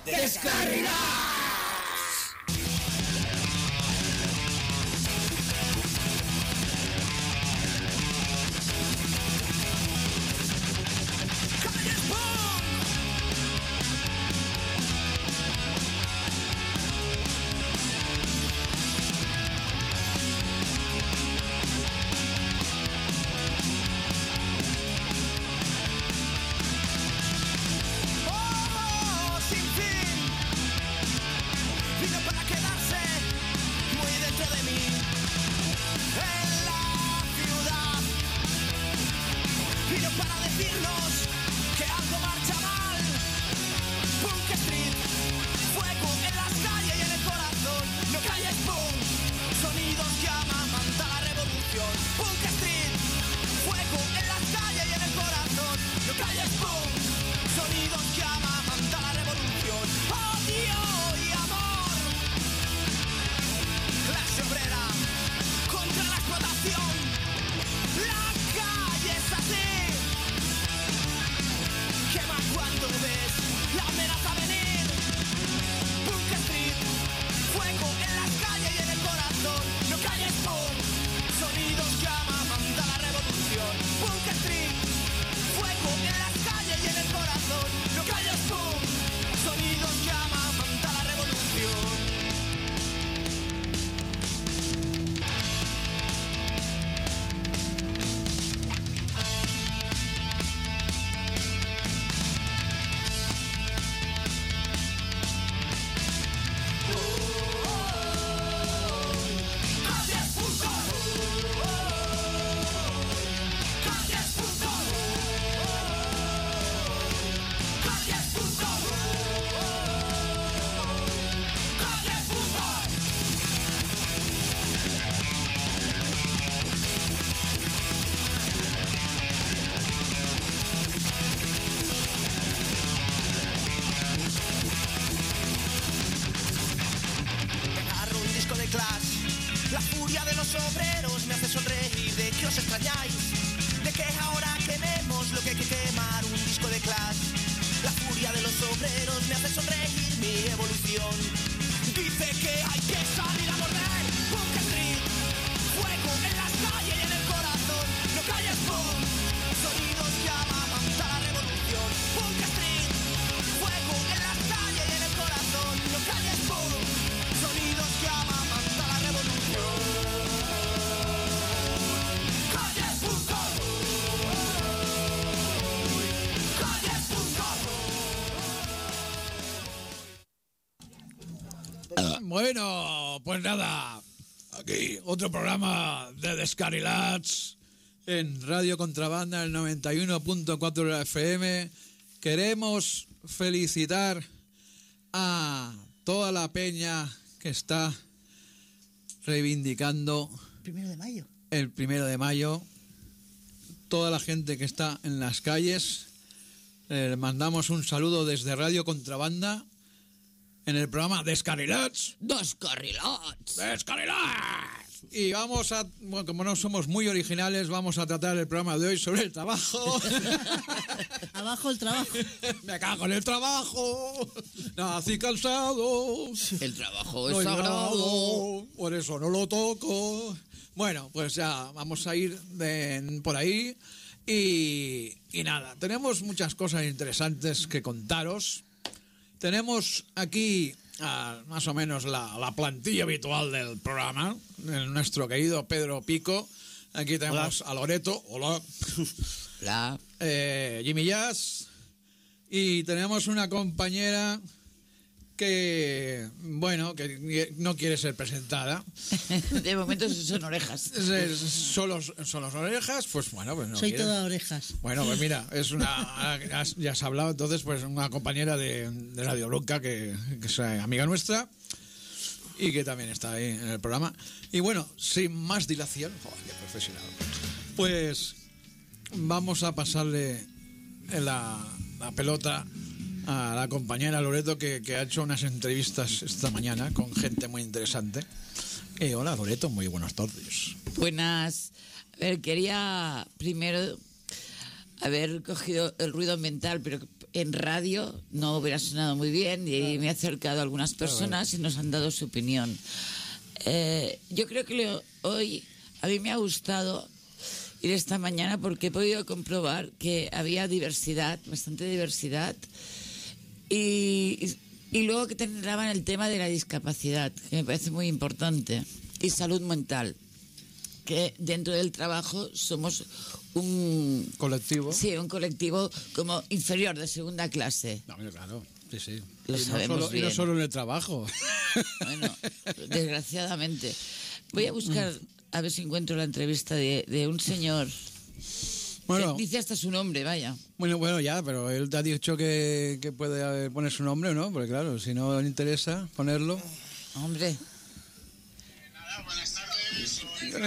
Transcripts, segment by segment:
Descarrilados. Bueno, pues nada, aquí otro programa de Descarrilats en Radio Contrabanda, el 91.4 de la FM. Queremos felicitar a toda la peña que está reivindicando el 1 de mayo, toda la gente que está en las calles. Le mandamos un saludo desde Radio Contrabanda en el programa Descarrilats. Descarrilats. Descarrilats. Y vamos a, bueno, como no somos muy originales, vamos a tratar el programa de hoy sobre el trabajo. Abajo el trabajo. Me cago en el trabajo. Nací cansado. El trabajo no es sagrado. Por eso no lo toco. Bueno, pues ya vamos a ir por ahí. Y nada, tenemos muchas cosas interesantes que contaros. Tenemos aquí más o menos la plantilla habitual del programa, nuestro querido Pedro Pico. Aquí tenemos a Loreto, hola. Hola. Jimmy Jazz. Y tenemos una compañera que, bueno, que no quiere ser presentada. De momento son orejas. Solo son las orejas, pues bueno, pues no soy quiere. toda orejas. Bueno, pues mira, es una, ya has hablado entonces, pues una compañera de Radio Bronca que es amiga nuestra y que también está ahí en el programa. Y bueno, sin más dilación, joder, qué profesional, pues vamos a pasarle la pelota a la compañera Loreto que ha hecho unas entrevistas esta mañana con gente muy interesante. Hola Loreto, muy buenas tardes. Buenas. A ver, quería primero haber cogido el ruido ambiental, pero en radio no hubiera sonado muy bien y me he acercado a algunas personas y nos han dado su opinión. Yo creo que hoy a mí me ha gustado ir esta mañana porque he podido comprobar que había diversidad, bastante diversidad, y luego que tendrán el tema de la discapacidad, que me parece muy importante, y salud mental, que dentro del trabajo somos un colectivo. Sí, un colectivo como inferior, de segunda clase. No, claro, sí. Lo y sabemos bien. Y no solo en el trabajo. Bueno, desgraciadamente. Voy a buscar, a ver si encuentro la entrevista de un señor. Bueno, que dice hasta su nombre, vaya. Bueno, ya, pero él te ha dicho que puede poner su nombre o no, porque claro, si no le interesa ponerlo. Hombre. Buenas tardes.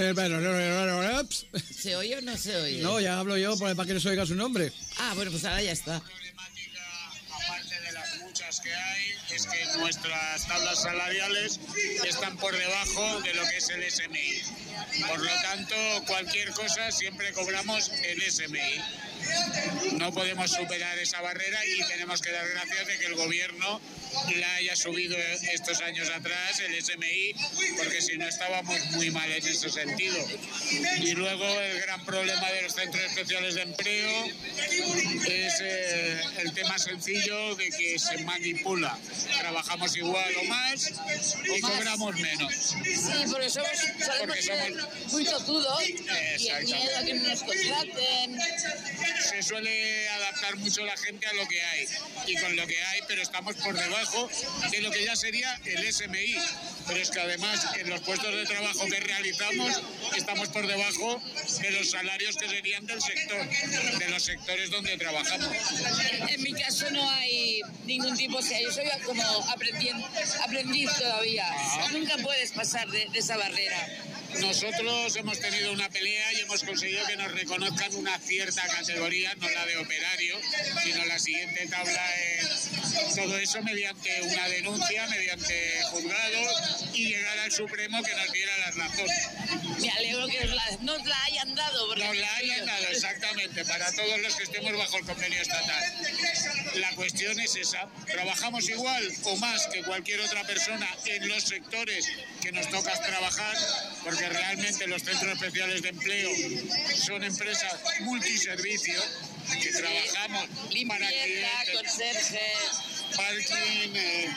¿Se oye o no se oye? No, ya hablo yo para que no se oiga su nombre. Ah, bueno, pues ahora ya está. La problemática, aparte de las muchas que hay, es que nuestras tablas salariales están por debajo de lo que es el SMI. Por lo tanto, cualquier cosa siempre cobramos el SMI. No podemos superar esa barrera y tenemos que dar gracias de que el gobierno la haya subido estos años atrás, el SMI, porque si no estábamos muy mal en ese sentido. Y luego el gran problema de los centros especiales de empleo es el tema sencillo de que se manipula. Trabajamos igual o más y cobramos menos. Sí, porque somos muy tozudos y el miedo a que no nos contraten. Se suele adaptar mucho la gente a lo que hay y con lo que hay, pero estamos por debajo de lo que ya sería el SMI. Pero es que además en los puestos de trabajo que realizamos estamos por debajo de los salarios que serían del sector, de los sectores donde trabajamos. En mi caso no hay ningún tipo, o sea, yo soy como aprendiz todavía. Nunca puedes pasar de esa barrera. Nosotros hemos tenido una pelea y hemos conseguido que nos reconozcan una cierta categoría, no la de operario, sino la siguiente tabla en todo eso mediante una denuncia, mediante juzgados y llegar al Supremo que nos diera la razón. Me alegro que nos la hayan dado. Porque nos la hayan dado, exactamente, para todos los que estemos bajo el convenio estatal. La cuestión es esa, trabajamos igual o más que cualquier otra persona en los sectores que nos toca trabajar, porque realmente los centros especiales de empleo son empresas multiservicios que trabajamos para clientes, conserjes, parking,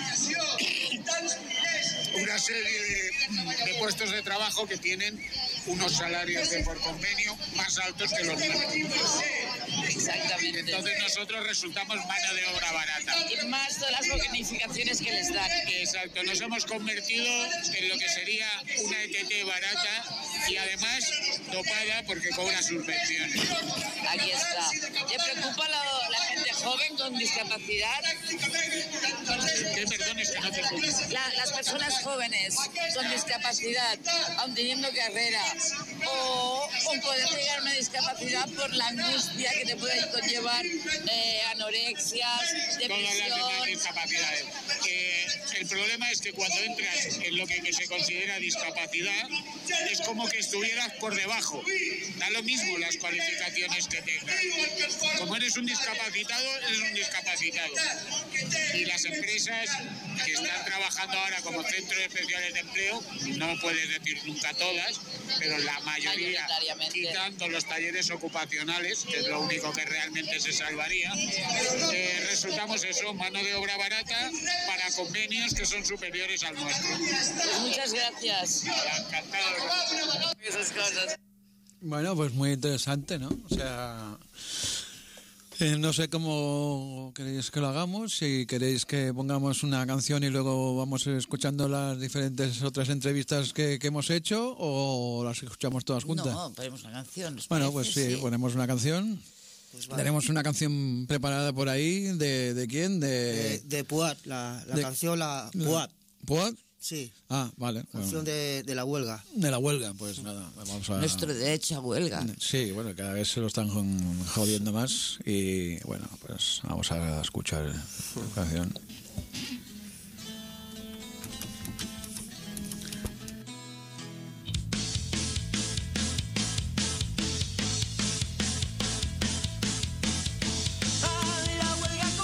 una serie de puestos de trabajo que tienen unos salarios por convenio más altos que los nuestros. Exactamente. Entonces nosotros resultamos mano de obra barata. Y más todas las bonificaciones que les dan. Exacto, nos hemos convertido en lo que sería una ETT barata y además dopada porque cobra subvenciones. Aquí está. ¿Te preocupa la gente joven con discapacidad? ¿Qué perdones que no te escucho? Las personas jóvenes con discapacidad, aun teniendo carrera, o poder llegar a una discapacidad por la angustia que te puede conllevar anorexias, Todas las demás depresión. discapacidades. El problema es que cuando entras en lo que se considera discapacidad, es como que estuvieras por debajo. Da lo mismo las cualificaciones que tengas. Como eres un discapacitado, eres un discapacitado. Y las empresas que están trabajando ahora como centros especiales de empleo, no puedes decir nunca todas, pero la mayoría, Mayoritariamente. quitando los talleres ocupacionales, que es lo único que realmente se salvaría, resultamos eso, mano de obra barata para convenios que son superiores al nuestro. Pues muchas gracias. Encantado. Esas cosas. Bueno, pues muy interesante, ¿no? O sea, no sé cómo queréis que lo hagamos, si queréis que pongamos una canción y luego vamos escuchando las diferentes otras entrevistas que hemos hecho, o las escuchamos todas juntas. No, ponemos una canción. ¿os Bueno, parece? pues sí, ponemos una canción. Pues vale. Tenemos una canción preparada por ahí, ¿de quién? De Puat, la de- canción Puat. ¿Puat? Sí, Ah, vale. canción Bueno. de la huelga. De la huelga, pues nada, vamos a... Nuestro derecho a huelga. Sí, bueno, cada vez se lo están jodiendo más y bueno, pues vamos a escuchar la canción. La huelga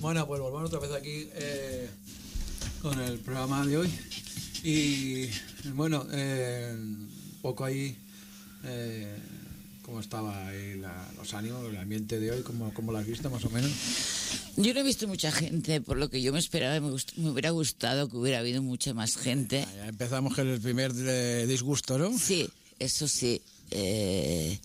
Bueno, pues volvamos otra vez aquí con el programa de hoy. Y bueno, un poco ahí, ¿cómo estaba ahí los ánimos, el ambiente de hoy? ¿Cómo lo has visto más o menos? Yo no he visto mucha gente, por lo que yo me esperaba. Me hubiera gustado que hubiera habido mucha más gente. Ya empezamos con el primer disgusto, ¿no? Sí, eso sí. He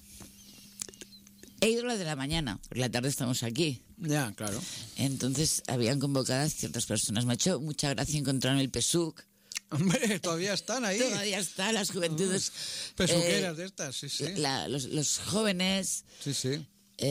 ido a la de la mañana, por la tarde estamos aquí. Ya, claro. Entonces habían convocadas ciertas personas. Me ha hecho mucha gracia encontrar en el PSUC. Hombre, todavía están ahí. Todavía están las juventudes. Pesuqueras de estas, sí, sí. Los jóvenes. Sí, sí.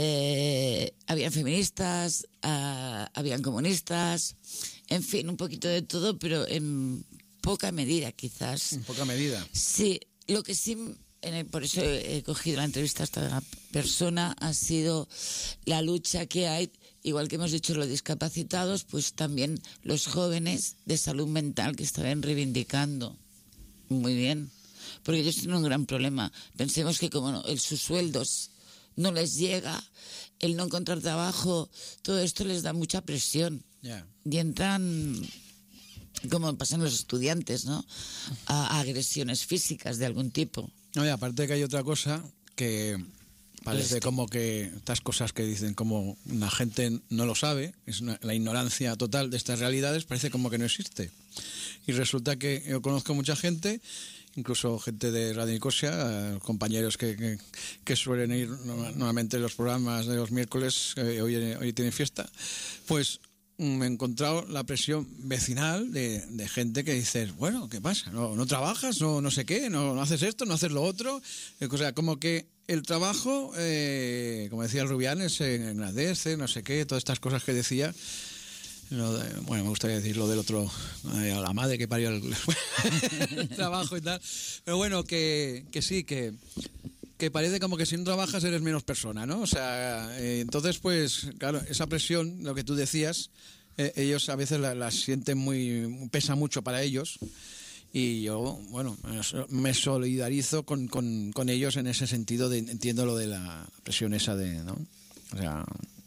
Habían feministas, habían comunistas, en fin, un poquito de todo, pero en poca medida, quizás. En poca medida. Sí, lo que sí, por eso he cogido la entrevista a esta persona, ha sido la lucha que hay, igual que hemos dicho los discapacitados, pues también los jóvenes de salud mental que estaban reivindicando. Muy bien, porque ellos tienen un gran problema. Pensemos que como sus sueldos no les llega, el no encontrar trabajo, todo esto les da mucha presión. Yeah. Y entran, como pasan los estudiantes, ¿no?, a agresiones físicas de algún tipo. No, y aparte que hay otra cosa que parece como que estas cosas que dicen como la gente no lo sabe, es la ignorancia total de estas realidades, parece como que no existe. Y resulta que yo conozco mucha gente, incluso gente de Radio Nicosia, compañeros que suelen ir normalmente en los programas de los miércoles, hoy tienen fiesta, pues me he encontrado la presión vecinal de gente que dices, bueno, ¿qué pasa? ¿No trabajas? ¿No sé qué? ¿No haces esto? ¿No haces lo otro? O sea, como que el trabajo, como decía Rubianes, engrandece, no sé qué, todas estas cosas que decía. Bueno, me gustaría decir lo del otro, a la madre que parió el trabajo y tal. Pero bueno, que sí, que parece como que si no trabajas eres menos persona, ¿no? O sea, entonces, pues, claro, esa presión, lo que tú decías, ellos a veces la sienten pesa mucho para ellos. Y yo, bueno, me solidarizo con ellos en ese sentido, entiendo lo de la presión esa ¿no? O sea...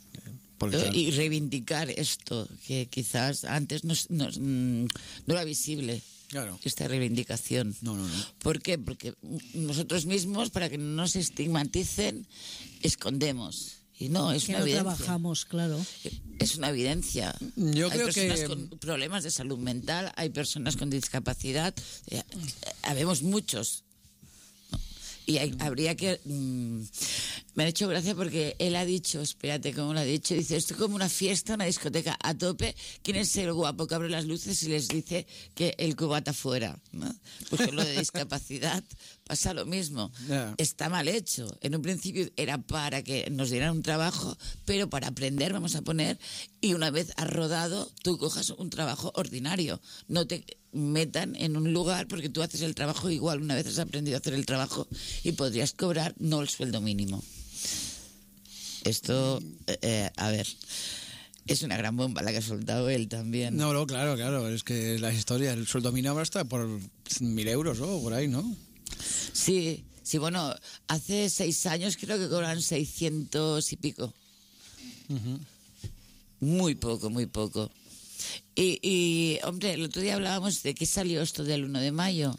Y reivindicar esto, que quizás antes no era visible. Claro. Esta reivindicación. No. ¿Por qué? Porque nosotros mismos, para que no nos estigmaticen, escondemos. Y no, es que una no evidencia. Trabajamos, claro. Es una evidencia. Yo hay creo personas que con problemas de salud mental, hay personas con discapacidad, habemos muchos. Y habría que... me ha hecho gracia porque él ha dicho, espérate cómo lo ha dicho, dice, esto es como una fiesta, una discoteca a tope, ¿quién es el guapo que abre las luces y les dice que el cubata fuera? ¿No? Pues con lo de discapacidad pasa lo mismo. Yeah. Está mal hecho. En un principio era para que nos dieran un trabajo, pero para aprender vamos a poner, y una vez has rodado, tú cojas un trabajo ordinario. No te metan en un lugar porque tú haces el trabajo igual, una vez has aprendido a hacer el trabajo y podrías cobrar no el sueldo mínimo. Esto, a ver, es una gran bomba la que ha soltado él también. No, claro, es que la historia, el sueldo mínimo ahora está por 1.000 euros o por ahí, ¿no? Sí, bueno, hace 6 años creo que cobran 600 y pico. Uh-huh. Muy poco. Y, hombre, el otro día hablábamos de que salió esto del 1 de mayo.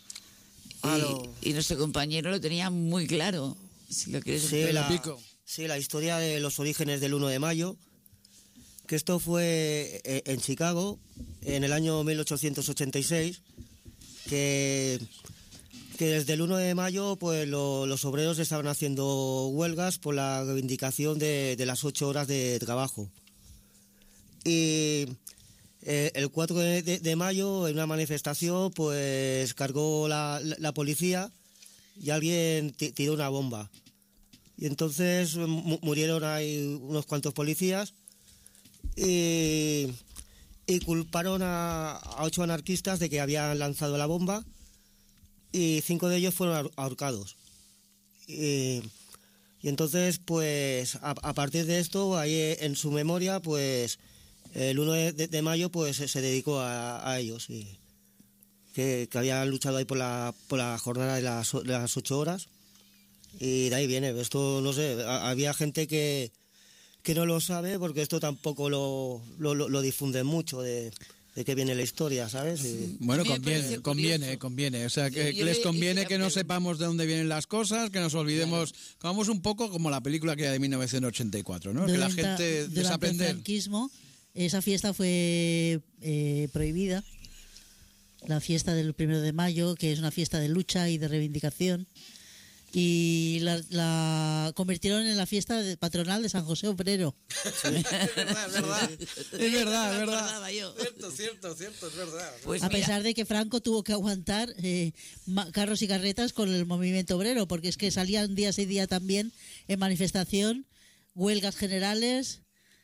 Y nuestro compañero lo tenía muy claro. Si lo quieres Sí, la historia de los orígenes del 1 de mayo, que esto fue en Chicago, en el año 1886, que desde el 1 de mayo pues los obreros estaban haciendo huelgas por la reivindicación de las 8 horas de trabajo. Y el 4 de mayo, en una manifestación, pues cargó la policía y alguien tiró una bomba. Y entonces murieron ahí unos cuantos policías y culparon a 8 anarquistas de que habían lanzado la bomba, y 5 de ellos fueron ahorcados. Y entonces, pues, a partir de esto, ahí en su memoria, pues, el 1 de mayo, pues, se dedicó a ellos, y que habían luchado ahí por la jornada de las 8 horas. Y de ahí viene, esto, no sé, había gente que que no lo sabe, porque esto tampoco lo difunden mucho de qué viene la historia, ¿sabes? Bueno, A mí me parece conviene. O sea, que Yo les le conviene hice que la no pregunta. sepamos de dónde vienen las cosas, que nos olvidemos. Vamos un poco como la película que hay de 1984, ¿no? Que la gente Durante el desaprender. franquismo, esa fiesta fue prohibida. La fiesta del 1 de mayo, que es una fiesta de lucha y de reivindicación. Y la convirtieron en la fiesta patronal de San José Obrero. Es verdad. Es verdad. acordaba yo. Cierto, es verdad. Pues A mira, pesar de que Franco tuvo que aguantar carros y carretas con el movimiento obrero, porque es que salían día sí día también en manifestación, huelgas generales,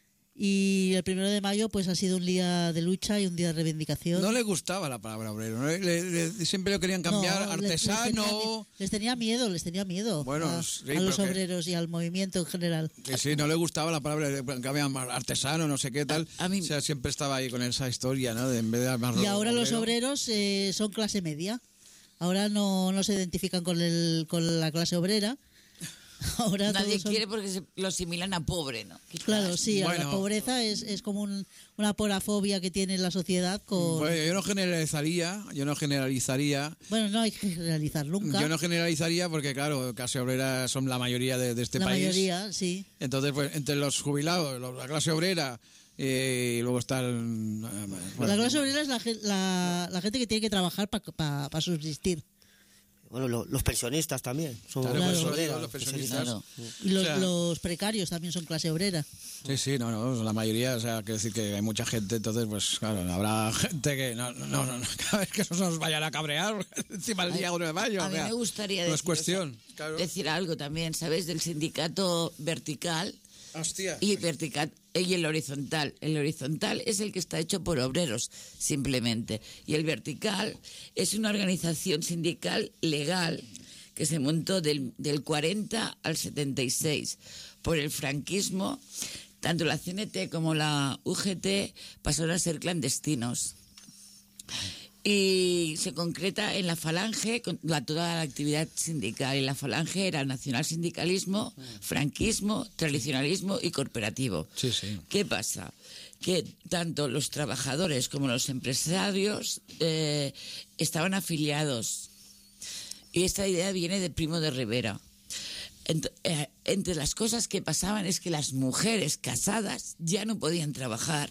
y el 1 de mayo pues ha sido un día de lucha y un día de reivindicación. No le gustaba la palabra obrero, ¿no? Siempre lo querían cambiar, No, artesano. Les tenía miedo Bueno, a sí, los pero que- obreros y al movimiento en general. Que sí, no le gustaba la palabra, cambiaban artesano, no sé qué tal. A mí- O sea, siempre estaba ahí con esa historia, ¿no? De en vez de llamarlo Y ahora los obrero. obreros son clase media. Ahora no se identifican con la clase obrera. Ahora nadie todos son- quiere porque lo asimilan a pobre, ¿no? Quizás. Claro, sí, Bueno. la pobreza es como una porafobia que tiene la sociedad con... Bueno, yo no generalizaría. Bueno, no hay que generalizar nunca. Yo no generalizaría porque, claro, clase obrera son la mayoría de este la país. mayoría, sí. Entonces, pues, entre los jubilados, la clase obrera, y luego está el... La clase obrera es la gente que tiene que trabajar para subsistir. Bueno, los pensionistas también son Claro, Claro. clase pues, obrera, los pensionistas. Claro. Y O sea- los precarios también son clase obrera. Sí, no, la mayoría, o sea, quiero decir que hay mucha gente, entonces, pues, claro, habrá gente que no, cada vez que eso nos vayan a cabrear encima del día 1 de mayo. A o mí sea, me gustaría no es decir, cuestión. Claro. decir algo también, ¿sabes? Del sindicato vertical Hostia. y el horizontal. El horizontal es el que está hecho por obreros, simplemente. Y el vertical es una organización sindical legal que se montó del 40 al 76 por el franquismo. Tanto la CNT como la UGT pasaron a ser clandestinos. Y se concreta en la Falange con toda la actividad sindical. Y la Falange era nacionalsindicalismo, franquismo, tradicionalismo y corporativo. Sí, sí. ¿Qué pasa? Que tanto los trabajadores como los empresarios estaban afiliados. Y esta idea viene de Primo de Rivera. Entre las cosas que pasaban es que las mujeres casadas ya no podían trabajar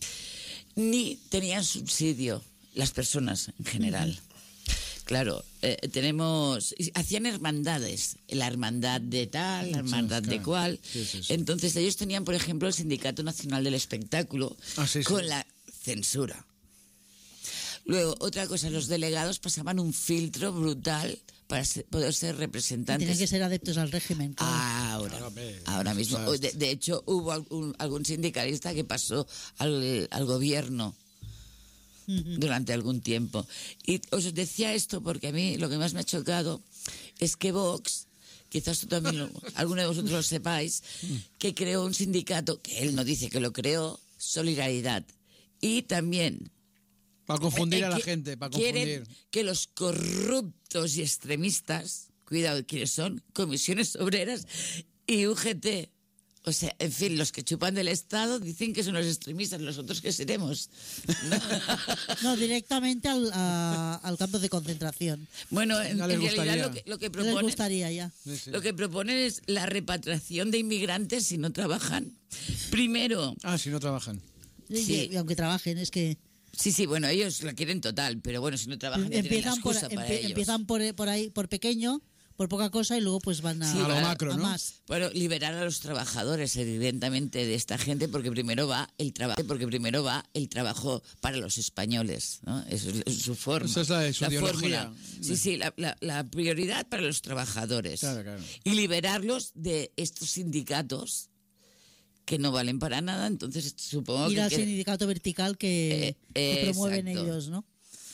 ni tenían subsidio, las personas en general. Claro, hacían hermandades, la hermandad de tal, la hermandad de claro. cual. Sí. Entonces ellos tenían, por ejemplo, el Sindicato Nacional del Espectáculo Sí. con la censura. Luego, otra cosa, los delegados pasaban un filtro brutal para poder ser representantes. Tienen que ser adeptos al régimen. claro. Ahora mismo. o sea, De hecho, hubo algún sindicalista que pasó al gobierno durante algún tiempo. Y os decía esto porque a mí lo que más me ha chocado es que Vox, quizás tú también, alguno de vosotros lo sepáis, que creó un sindicato, que él no dice que lo creó, Solidaridad. Y también Para confundir a la que gente, para quieren confundir. que los corruptos y extremistas, cuidado, ¿quiénes son? Comisiones Obreras y UGT. O sea, en fin, los que chupan del Estado dicen que son los extremistas, nosotros que seremos. ¿No? No, directamente al campo de concentración. Bueno, en Ya les realidad gustaría. lo que ¿Qué les proponen, gustaría ya? Sí. lo que proponen es la repatriación de inmigrantes si no trabajan. Primero, Si no trabajan. Sí. Y aunque trabajen, es que sí, bueno, ellos la quieren total, pero bueno, si no trabajan ya tienen la empiezan por, excusa para ellos. empiezan por ahí, por pequeño, por poca cosa, y luego pues van a, Sí, A lo a- macro, a ¿no? más. Bueno, liberar a los trabajadores, evidentemente, de esta gente, porque primero va el trabajo para los españoles, ¿no? Eso es su forma. Esa es su ideología. fórmula. Sí, la prioridad para los trabajadores. Claro. Y liberarlos de estos sindicatos que no valen para nada, entonces supongo Ir al que... sindicato vertical que promueven exacto. ellos, ¿no?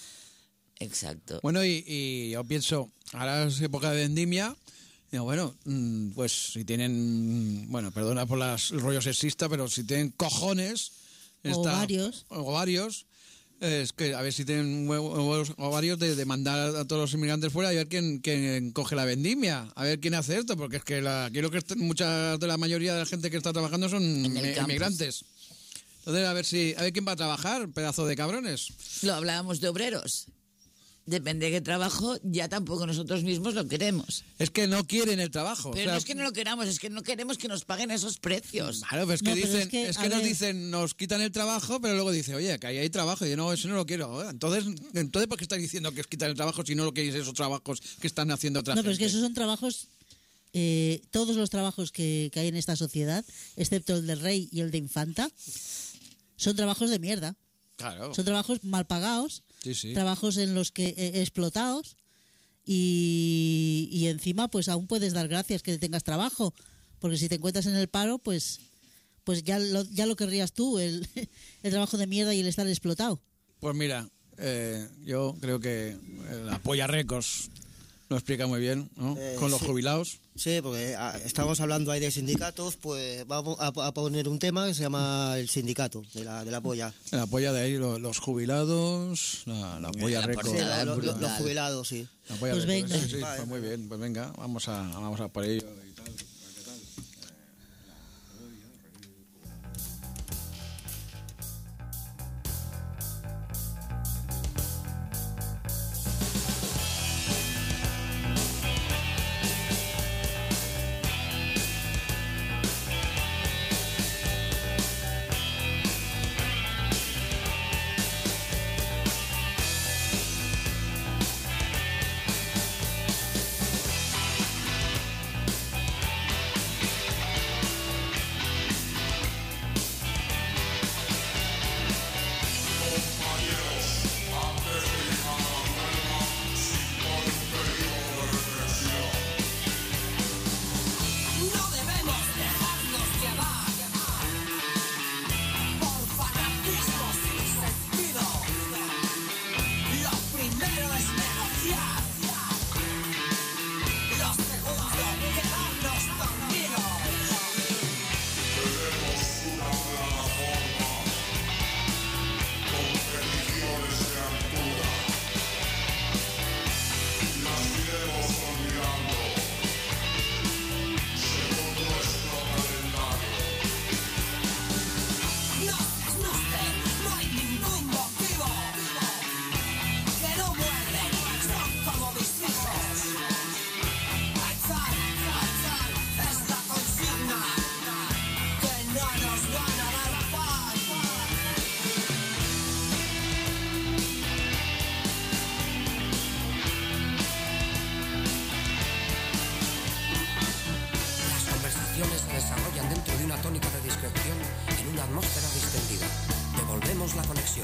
Exacto. Bueno, y yo pienso, ahora es época de vendimia. Digo, bueno, pues si tienen, bueno, perdona por el rollo sexista, pero si tienen cojones... O varios. es que a ver si tienen huevos ovarios de mandar a todos los inmigrantes fuera y a ver quién coge la vendimia, a ver quién hace esto, porque es que quiero que mucha de la mayoría de la gente que está trabajando son inmigrantes. Entonces a ver quién va a trabajar, pedazo de cabrones. Lo hablábamos de obreros. Depende de qué trabajo, ya tampoco nosotros mismos lo queremos. Es que no quieren el trabajo. Pero no es que no lo queramos, es que no queremos que nos paguen esos precios. Claro, pero es que No, pero dicen, es que, nos dicen, nos quitan el trabajo, pero luego dicen, oye, que ahí hay trabajo. Y yo, no, eso no lo quiero. Entonces, ¿por qué estáis diciendo que os quitan el trabajo si no lo queréis esos trabajos que están haciendo otra No, gente? pero es que esos son trabajos, todos los trabajos que hay en esta sociedad, excepto el del rey y el de infanta, son trabajos de mierda. Claro. Son trabajos mal pagados, Sí. trabajos en los que explotados y encima pues aún puedes dar gracias que tengas trabajo, porque si te encuentras en el paro pues ya lo querrías tú, el trabajo de mierda y el estar explotado. Pues mira, yo creo que la Polla Records lo explica muy bien, ¿no? Con los jubilados. Sí, porque estamos hablando ahí de sindicatos, pues vamos a poner un tema que se llama el sindicato de la polla. La polla de ahí, los jubilados, la Polla La Records. portada. Los brutal. jubilados, sí. La Polla Pues Records, venga. sí, pues muy bien, pues venga, vamos a por ello y tal. ¿Qué tal? No debemos dejarnos llevar por fanatismo sin sentido. Lo primero es negociar. Lo segundo, quedarnos dormidos. No se asusten, no hay ningún motivo. Que no muerden, son como mis hijos. Echar es la consigna. Que no nos van a dar paz. Las conversaciones se desarrollan dentro de una tónica de discreción en una atmósfera distendida. Devolvemos la conexión.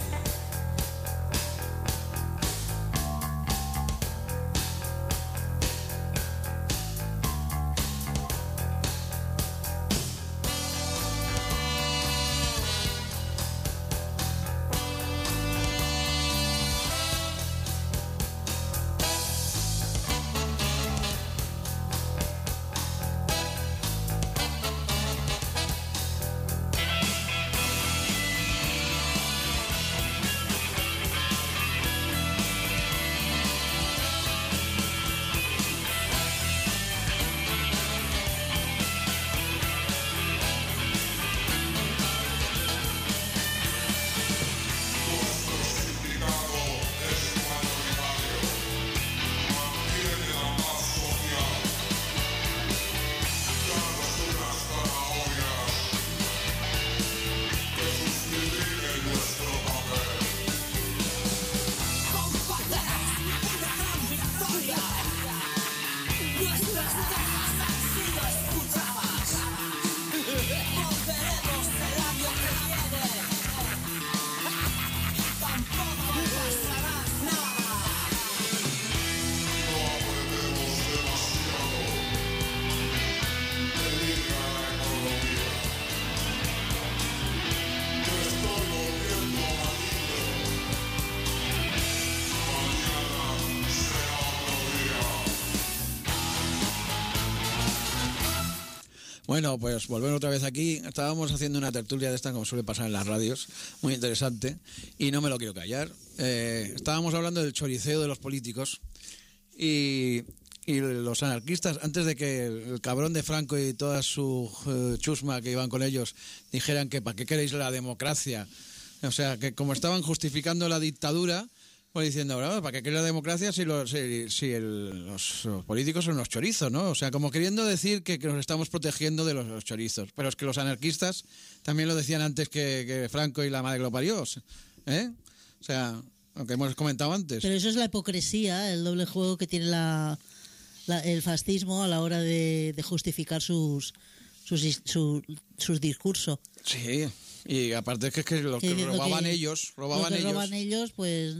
Bueno, pues volver otra vez aquí. Estábamos haciendo una tertulia de esta, como suele pasar en las radios, muy interesante, y no me lo quiero callar. Estábamos hablando del choriceo de los políticos y los anarquistas, antes de que el cabrón de Franco y toda su chusma que iban con ellos dijeran que para qué queréis la democracia, o sea, que como estaban justificando la dictadura, pues diciendo, ahora, ¿para qué queréis la democracia si los políticos son unos chorizos, ¿no? O sea, como queriendo decir que nos estamos protegiendo de los chorizos. Pero es que los anarquistas también lo decían antes que Franco y la madre que lo parió, ¿eh? O sea, lo que hemos comentado antes. Pero eso es la hipocresía, el doble juego que tiene el fascismo a la hora de justificar sus discursos. Sí, y aparte es que lo que robaban ellos, roban ellos, pues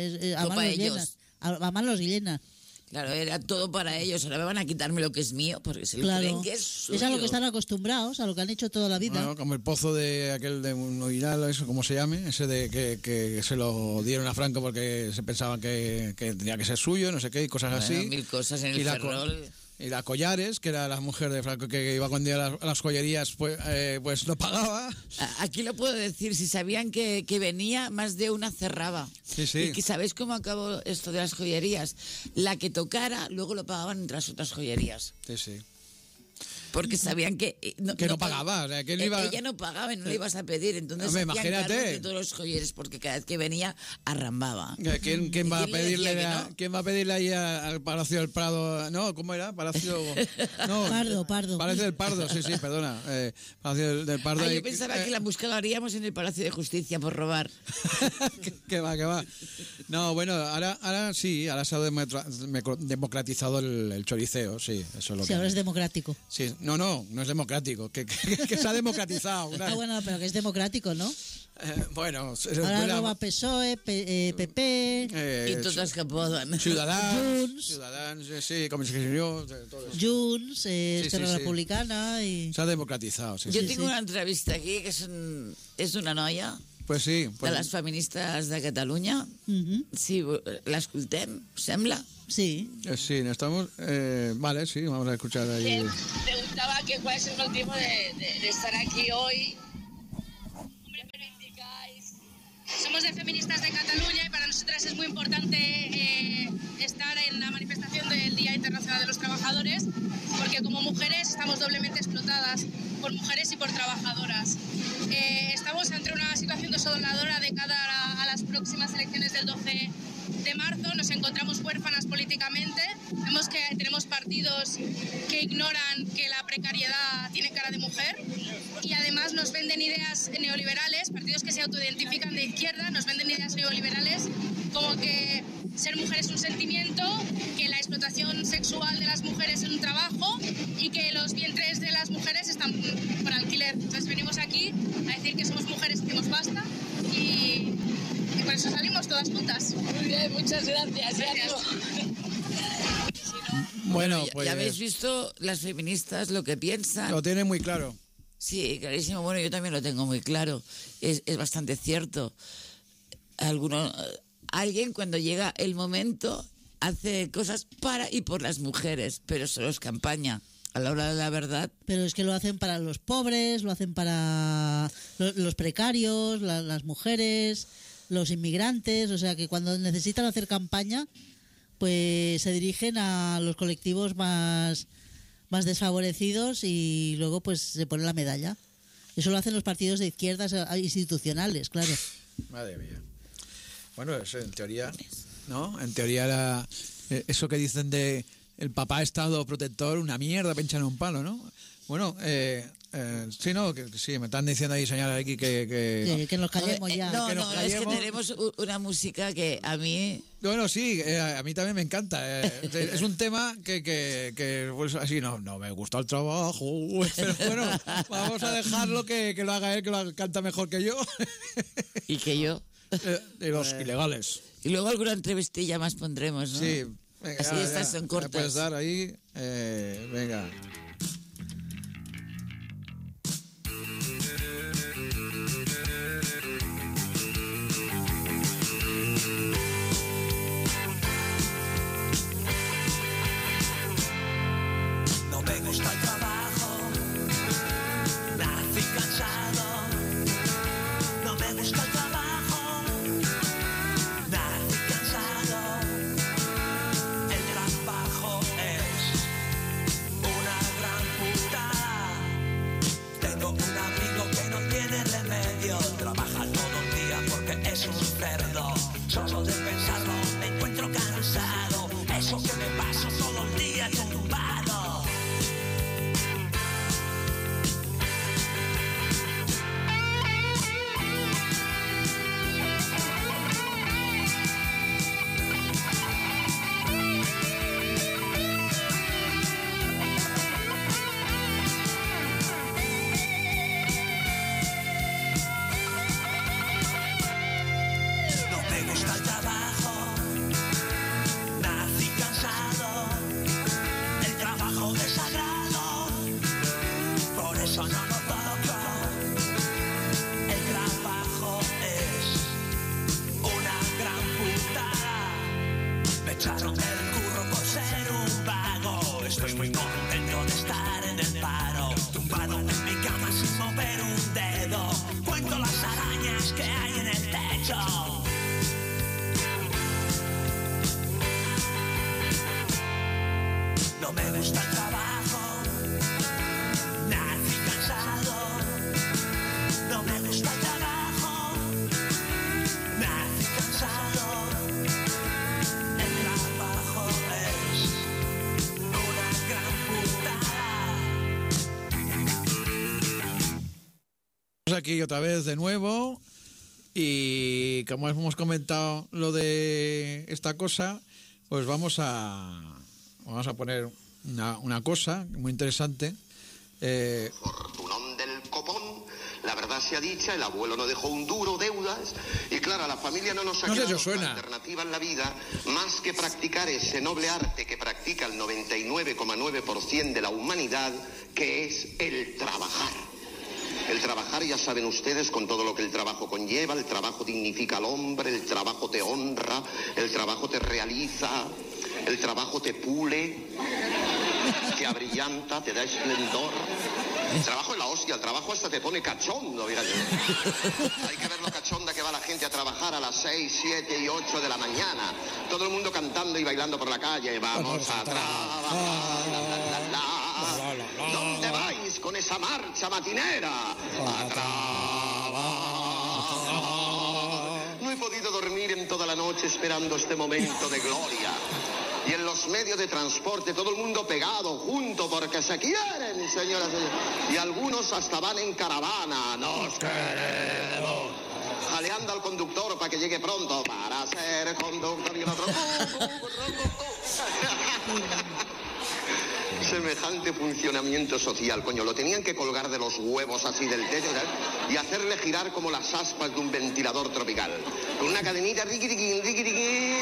a manos llenas. Claro, era todo para ellos. Ahora me van a quitarme lo que es mío porque se lo Claro. creen que es suyo. Es a lo que están acostumbrados, a lo que han hecho toda la vida. Bueno, como el pozo de aquel de Noirala, eso como se llame, ese de que se lo dieron a Franco porque se pensaban que tenía que ser suyo, no sé qué, y cosas Bueno, así. mil cosas en el Y la Ferrol. Y la Collares, que era la mujer de Franco que iba cuando iba a las joyerías, pues no pagaba. Aquí lo puedo decir, si sabían que venía, más de una cerraba. Sí, sí. Y que ¿sabéis cómo acabó esto de las joyerías? La que tocara, luego lo pagaban entre las otras joyerías. Sí, sí. Porque sabían que no pagaba, o sea, que él iba... ella no pagaba y no le ibas a pedir, entonces Hombre, hacían imagínate. cargos de todos los joyeros porque cada vez que venía arrambaba. ¿Quién va a ¿Quién le pedirle decía que no? ¿Quién va a pedirle ahí al Palacio del Prado? No, ¿cómo era? Palacio no, Pardo. Palacio del Pardo, sí, perdona. Palacio del Pardo. Yo pensaba que la búsqueda la haríamos en el Palacio de Justicia por robar. que va. No, bueno, ahora sí, ahora se ha democratizado el choriceo, sí, eso es lo Si que... ahora es democrático. Sí, no es democrático, que se ha democratizado. Bueno, pero que es democrático, ¿no? Bueno, Ahora roba PSOE, PP, Y todas que poden. Ciudadanos, sí, como se escribió, todo eso. Junts, Esquerra sí. Republicana y... Se ha democratizado, sí. Yo sí. tengo una entrevista aquí que és una noia Pues sí. de les feministes de Catalunya. Sí, l'escoltem, us sembla? Sí. Sí, estamos... vale, sí, vamos a escuchar ahí. Preguntaba que cuál es el motivo de estar aquí hoy. Hombre, pero indicáis. Somos de Feministas de Cataluña y para nosotras es muy importante estar en la manifestación del Día Internacional de los Trabajadores, porque como mujeres estamos doblemente explotadas, por mujeres y por trabajadoras. Estamos ante una situación desoladora de cara a las próximas elecciones del 12 de marzo. Nos encontramos huérfanas políticamente. Vemos que tenemos partidos que ignoran que la precariedad tiene cara de mujer y además nos venden ideas neoliberales, partidos que se autoidentifican de izquierda, nos venden ideas neoliberales como que ser mujer es un sentimiento, que la explotación sexual de las mujeres es un trabajo y que los vientres de las mujeres están por alquiler. Entonces venimos aquí a decir que somos mujeres, decimos basta y por eso salimos todas juntas. Muy bien, muchas gracias. Bueno, Ya- pues... Ya habéis visto las feministas lo que piensan. Lo tiene muy claro. Sí, clarísimo. Bueno, yo también lo tengo muy claro. Es bastante cierto. Alguien cuando llega el momento hace cosas para y por las mujeres, pero solo es campaña. A la hora de la verdad, Pero es que lo hacen para los pobres, lo hacen para los precarios, las mujeres, los inmigrantes. O sea que cuando necesitan hacer campaña, pues se dirigen a los colectivos más desfavorecidos y luego pues se pone la medalla. Eso lo hacen los partidos de izquierdas institucionales, claro. Madre mía. Bueno, eso en teoría, ¿no? En teoría era eso que dicen de el papá Estado protector, una mierda, pinchan un palo, ¿no? Bueno, sí, no, que sí, me están diciendo ahí, señora aquí, que... Que nos callemos ya. no, que nos no, es que callemos. tenemos una música que a mí Bueno, sí, a mí también me encanta. Es un tema que pues, así, no me gusta el trabajo, pero bueno, vamos a dejarlo que lo haga él, que lo canta mejor que yo. y que yo. Y los ilegales. Y luego alguna entrevistilla más pondremos, ¿no? Sí. Venga, Así estas son ¿me cortas. puedes dar ahí? Venga. No me gusta el trabajo, echaron del curro por ser un vago. Estoy muy contento de estar en el paro, tumbado en mi cama sin mover un dedo. Cuento las arañas que hay en el techo. No me gusta el trabajo, nací cansado. No me gusta el trabajo, nací cansado. El trabajo es una gran putada. Estamos aquí otra vez de nuevo y como hemos comentado lo de esta cosa, pues vamos a poner una cosa muy interesante. Fortunón del copón, la verdad sea dicha, el abuelo no dejó un duro, deudas, y claro, a la familia no nos ha quedado otra alternativa en la vida más que practicar ese noble arte que practica el 99,9% de la humanidad, que es el trabajar. El trabajar, ya saben ustedes, con todo lo que el trabajo conlleva. El trabajo dignifica al hombre, el trabajo te honra, el trabajo te realiza, el trabajo te pule, te abrillanta, te da esplendor. El trabajo es la hostia, el trabajo hasta te pone cachondo, fíjate. Hay que ver lo cachonda que va la gente a trabajar a las 6, 7 y 8 de la mañana. Todo el mundo cantando y bailando por la calle. Vamos a trabajar, ¿Dónde vais con esa marcha matinera? A trabajar. No he podido dormir en toda la noche esperando este momento de gloria. Y en los medios de transporte todo el mundo pegado, junto, porque se quieren, señoras y señores. Y algunos hasta van en caravana. Nos queremos. Jaleando al conductor para que llegue pronto. Para ser conductor y el otro. Semejante funcionamiento social, coño. Lo tenían que colgar de los huevos así del techo, ¿sabes? Y hacerle girar como las aspas de un ventilador tropical. Con una cadenita, riqui, riqui, riqui, riqui.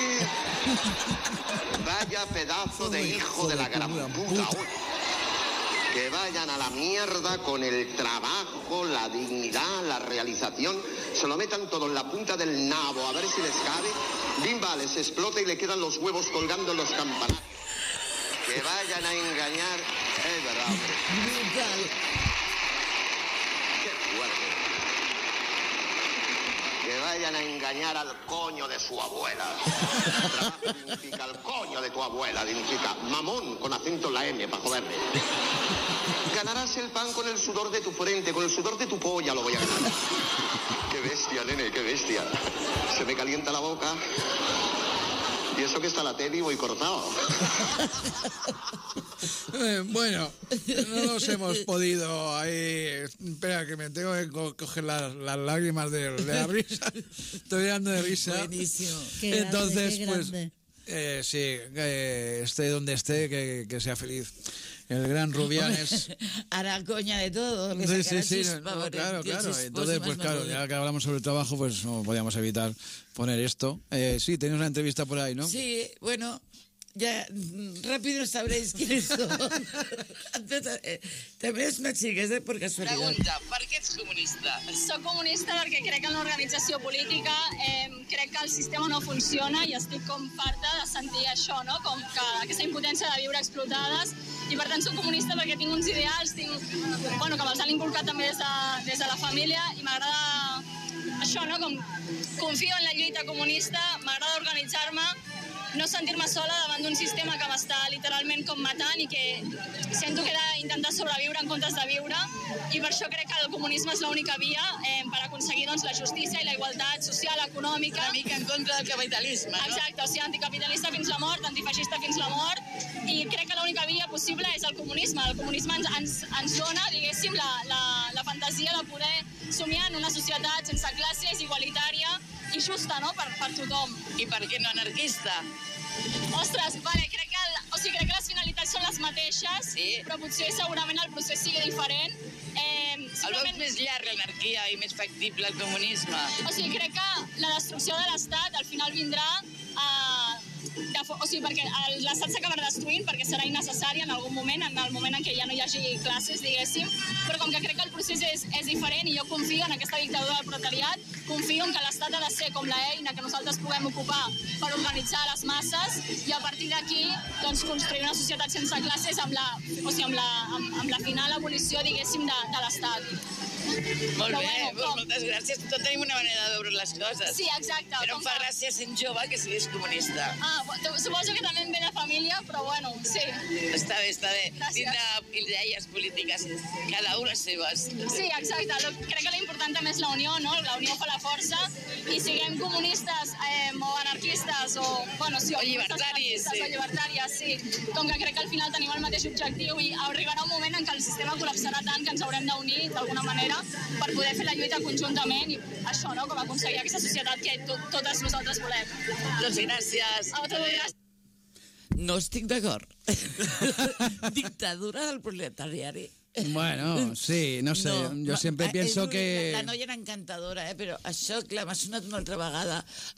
Vaya pedazo de hijo de la gran puta. Que vayan a la mierda con el trabajo, la dignidad, la realización. Se lo metan todo en la punta del nabo, a ver si les cabe. Bimba, les explota y le quedan los huevos colgando en los campanarios. Que vayan a engañar, es verdad. Qué fuerte. Que vayan a engañar al coño de su abuela. Trabajo dignifica al coño de tu abuela, dignifica mamón con acento en la M para joderme. Ganarás el pan con el sudor de tu frente, con el sudor de tu polla lo voy a ganar. Qué bestia, nene, qué bestia. Se me calienta la boca. Y eso que está la T vivo y cortado. Bueno, no nos hemos podido ahí. Espera, que me tengo que coger las lágrimas de la risa. Estoy dando de risa. Buenísimo. Qué Entonces, grande, pues, sí, esté donde esté, que sea feliz. El gran Rubianes. Hará coña de todo. Le Sí, sacará sí, chispa por el claro. tío chisposo Entonces, más pues claro, no ya que hablamos sobre el trabajo, pues no podíamos evitar poner esto. Sí, tenéis una entrevista por ahí, ¿no? Sí, bueno, ya rápido sabréis quiénes son. També és una xica, por casualitat. Pregunta, per què ets comunista? Soc comunista perquè crec en l'organització política, crec que el sistema no funciona i estic com farta de sentir això, no? Com que aquesta impotència de viure explotades, i per tant soc comunista perquè tinc uns ideals, que me'ls han inculcat també des de la família, i m'agrada això, no? Com confio en la lluita comunista, m'agrada organitzar-me, no sentir-me sola davant d'un sistema que m'està literalment com matant i que sento que he d'intentar sobreviure en comptes de viure, i per això crec que el comunisme és l'única via per aconseguir doncs, la justícia i la igualtat social, econòmica. Una mica en contra del capitalisme, no? Exacte, o sigui, anticapitalista fins la mort, antifeixista fins la mort, i crec que l'única via possible és el comunisme. El comunisme ens dona, diguéssim, la fantasia de poder somiar en una societat sense classes, igualitària i justa, no?, per tothom. I per què no anarquista? Ostres, vale, crec que les finalitats són les mateixes, sí, però potser segurament el procés sigui diferent. El veus més llarg, l'anarquia, i més factible el comunisme? O sigui, crec que la destrucció de l'Estat al final vindrà o sigui, perquè l'estat s'acabarà destruint perquè serà innecessari en algun moment, en el moment en què ja no hi hagi classes, diguéssim, però com que crec que el procés és diferent i jo confio en aquesta dictadura del proletariat, confio en que l'estat ha de ser com l'eina que nosaltres puguem ocupar per organitzar les masses i a partir d'aquí doncs, construir una societat sense classes amb la final abolició, diguéssim, de l'estat. Molt bé, moltes gràcies. Tots tenim una manera de veure les coses. Sí, exacte. Però em fa gràcia sent jove que siguis comunista. Suposo que també em ve de família, però bueno, sí. Està bé, està bé. Gràcies. Tindrà idees polítiques, cada una les seves. Sí, exacte. Crec que l'important també és la unió, no? La unió fa la força i siguem comunistes o anarquistes o llibertaris, sí. O llibertàries, sí. Com que crec que al final tenim el mateix objectiu i arribarà un moment en què el sistema col·lapsarà tant que ens haurem d'unir d'alguna manera per poder fer la lluita conjuntament i això, no?, com aconseguir aquesta societat que totes nosaltres volem. Doncs gràcies. Gràcies. No estic d'acord. Dictadura del proletariat. Bueno, sí, no sé, jo sempre pienso que... La noia era encantadora, però això, clar, m'ha sonat una altra vegada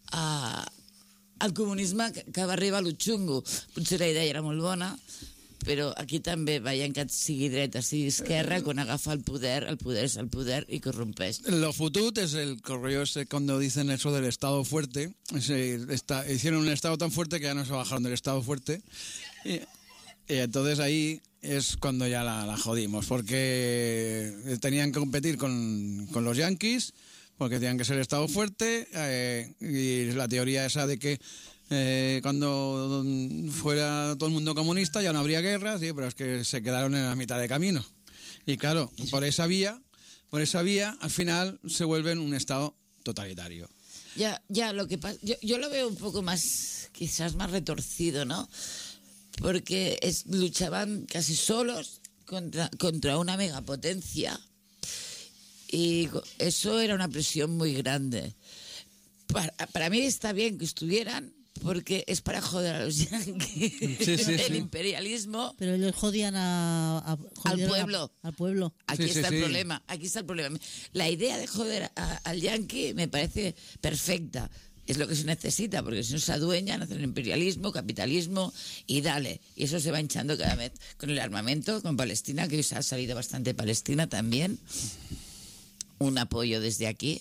al comunisme que va arribar a lo xungo. Potser la idea era molt bona, però aquí també veiem que sigui dreta, sigui esquerra, quan agafa el poder és el poder i corrompeix. Lo futut es el correo ese cuando dicen eso del Estado fuerte. Hicieron un Estado tan fuerte que ya no se bajaron del Estado fuerte. Y entonces ahí es cuando ya la jodimos, porque tenían que competir con los yanquis, porque tenían que ser Estado fuerte, y la teoría esa de que cuando fuera todo el mundo comunista ya no habría guerra, sí, pero es que se quedaron en la mitad de camino. Y claro, por esa vía, al final se vuelven un Estado totalitario. Ya, lo que pasa, yo lo veo un poco más, quizás más retorcido, ¿no? Porque luchaban casi solos contra una megapotencia y eso era una presión muy grande. Para mí está bien que estuvieran, porque es para joder a los yanquis. El imperialismo. Pero ellos jodían al pueblo. Aquí está el problema. La idea de joder al yanqui me parece perfecta. Es lo que se necesita, porque si no se adueñan, hacen imperialismo, capitalismo y dale. Y eso se va hinchando cada vez con el armamento, con Palestina, que hoy se ha salido bastante Palestina también. Un apoyo desde aquí.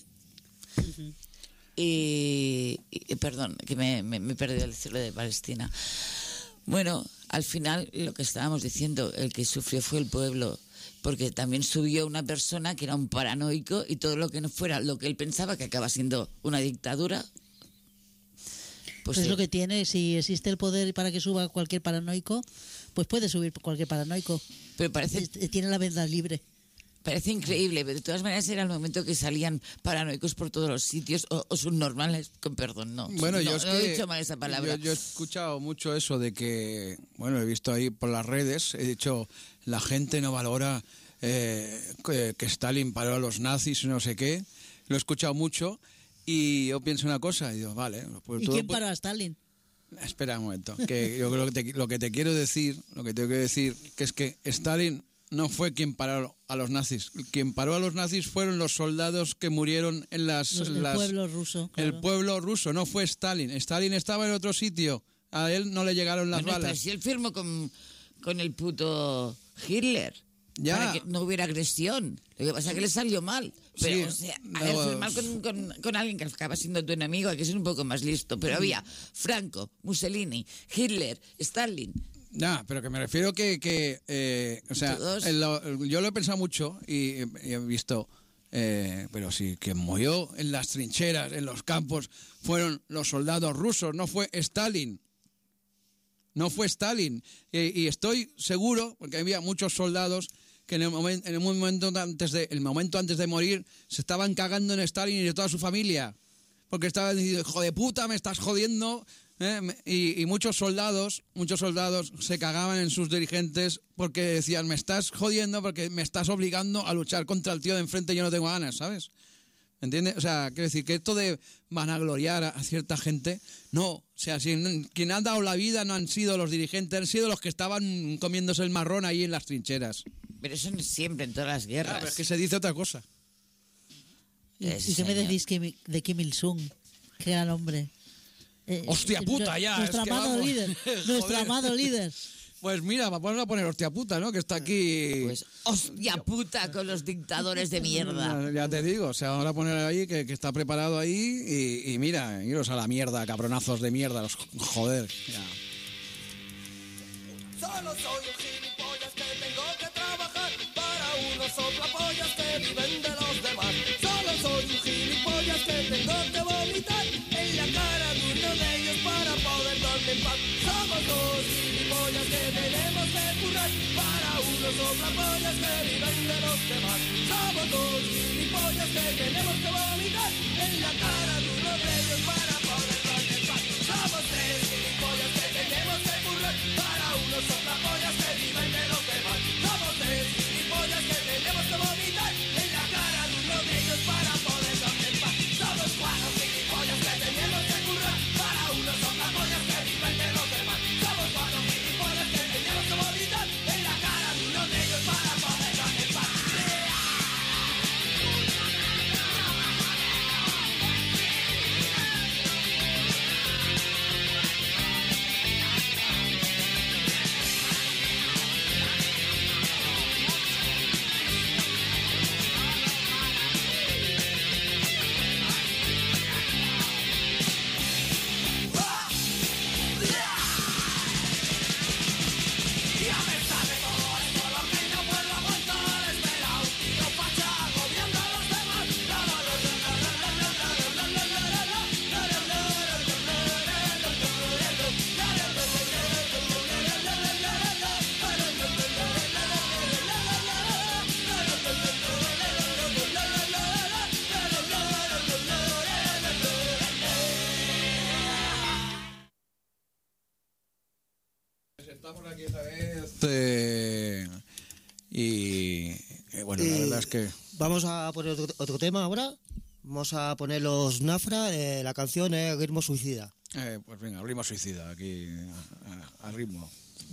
Y perdón, que me he perdido el decirlo de Palestina. Bueno, al final lo que estábamos diciendo, el que sufrió fue el pueblo, porque también subió una persona que era un paranoico y todo lo que no fuera lo que él pensaba que acaba siendo una dictadura. Pues es lo que tiene, si existe el poder para que suba cualquier paranoico, pues puede subir cualquier paranoico. Pero tiene la verdad libre. Parece increíble, pero de todas maneras era el momento que salían paranoicos por todos los sitios o subnormales, con perdón, no. Bueno, no he dicho mal esa palabra. Yo he escuchado mucho eso de que, bueno, he visto ahí por las redes, he dicho, la gente no valora que Stalin paró a los nazis y no sé qué. Lo he escuchado mucho y yo pienso una cosa y digo, vale. Pues ¿Y quién paró a Stalin? Espera un momento, que yo creo que lo que te quiero decir, que es que Stalin no fue quien paró a los nazis. Quien paró a los nazis fueron los soldados que murieron en el pueblo ruso. Claro. El pueblo ruso, no fue Stalin. Stalin estaba en otro sitio. A él no le llegaron las balas. Pero si él firmó con el puto Hitler. Ya. Para que no hubiera agresión. Lo que pasa es que le salió mal. Pero, sí, firmar con alguien que acaba siendo tu enemigo, hay que ser un poco más listo. Pero había Franco, Mussolini, Hitler, Stalin. No, pero que me refiero o sea, yo lo he pensado mucho y he visto, pero sí, quien murió en las trincheras, en los campos, fueron los soldados rusos, no fue Stalin. No fue Stalin. Y estoy seguro, porque había muchos soldados que en el momento antes de morir se estaban cagando en Stalin y de toda su familia. Porque estaban diciendo, hijo de puta, me estás jodiendo. Y muchos soldados se cagaban en sus dirigentes porque decían, me estás jodiendo porque me estás obligando a luchar contra el tío de enfrente y yo no tengo ganas, ¿sabes? ¿Entiendes? O sea, quiero decir que esto de vanagloriar a cierta gente, no. O sea, quien ha dado la vida no han sido los dirigentes, han sido los que estaban comiéndose el marrón ahí en las trincheras. Pero eso no es siempre, en todas las guerras. Pero es que se dice otra cosa. ¿Y qué me decís de Kim Il-sung? Qué gran hombre. Hostia puta, ya. Nuestro es que amado vamos. líder. Nuestro Joder. amado líder. Pues mira, vamos a poner hostia puta, ¿no? Que está aquí. Pues hostia puta con los dictadores de mierda. Ya te digo, o sea, vamos a poner ahí que está preparado ahí y mira, iros a la mierda, cabronazos de mierda, los joder. Ya. Solo soy un gilipollas que tengo que trabajar para unos soplapollas que viven de los demás. Solo soy un gilipollas que tengo que vomitar en la cara de uno de ellos para poder dormir en paz. Somos dos gilipollas que tenemos que currar para unos soplapollas que viven de los demás. Somos dos gilipollas que tenemos que vomitar en la cara de uno de ellos para poder dormir en paz. Somos tres gilipollas que tenemos que currar para unos soplapollas que viven de los demás. Somos tres gilipollas que tenemos que vomitar en la cara de uno de ellos para poder dormir en paz. Somos cuatro gilipollas que tenemos que currar para unos soplapollas que viven de los demás. Somos cuatro gilipollas que tenemos que vomitar en la cara de uno de ellos para poder dormir en paz. Ya me sabe todo esto, lo que no puedo aguantar es ver a un tío facha agobiando a los demás. Estamos aquí otra vez. Bueno, la verdad es que. Vamos a poner otro tema ahora. Vamos a poner los Nafra, la canción es Ritmo Suicida. Pues venga, ritmo suicida aquí al ritmo.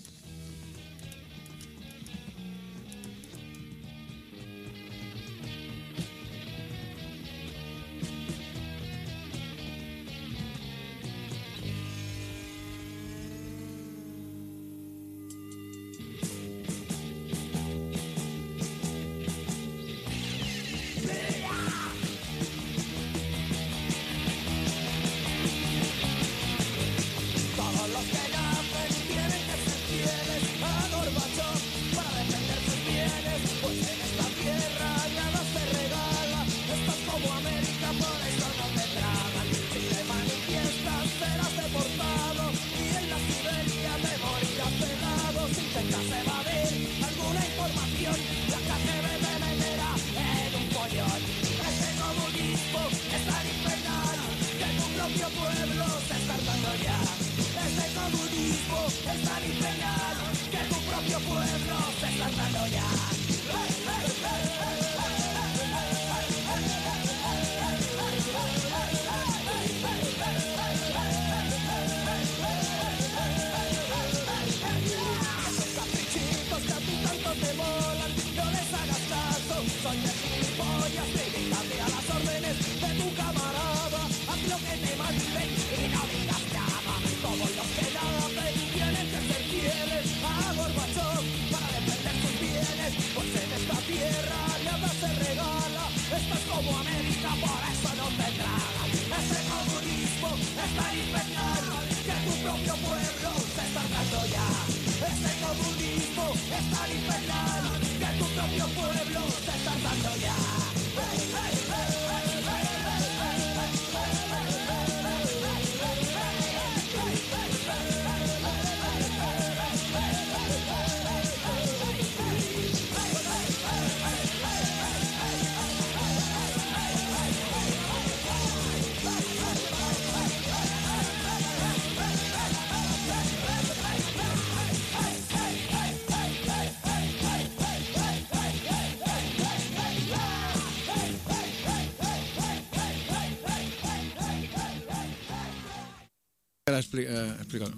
Todos los que nacen tienen que ser fieles a Gorbachov para defender sus bienes, pues en esta tierra nada se regala. Esto es como América, por eso no te tragan. Si te manifiestas serás deportado y en la Siberia te morirás pegado. Si intentas evadir alguna información, la KGB te meterá en un pollón. Este comunismo es tan infernal que tu propio pueblo se está hartando ya. Este comunismo es tan infernal que tu propio pueblo se está hartando ya. Esos caprichitos que a ti tanto te molan, no les hagas caso, son de gilipollas, dedícate a las órdenes de tu camarada, haz lo que te manden y no digas nada. Todos los que nacen tienen que ser fieles a Gorbachov para defender sus bienes, pues en esta tierra nada se regala. Esto es como América, por eso no te tragan. Ese comunismo es tan infernal que tu propio pueblo se está hartando ya. Ese comunismo es tan infernal que tu propio pueblo se está hartando ya. Explícalo.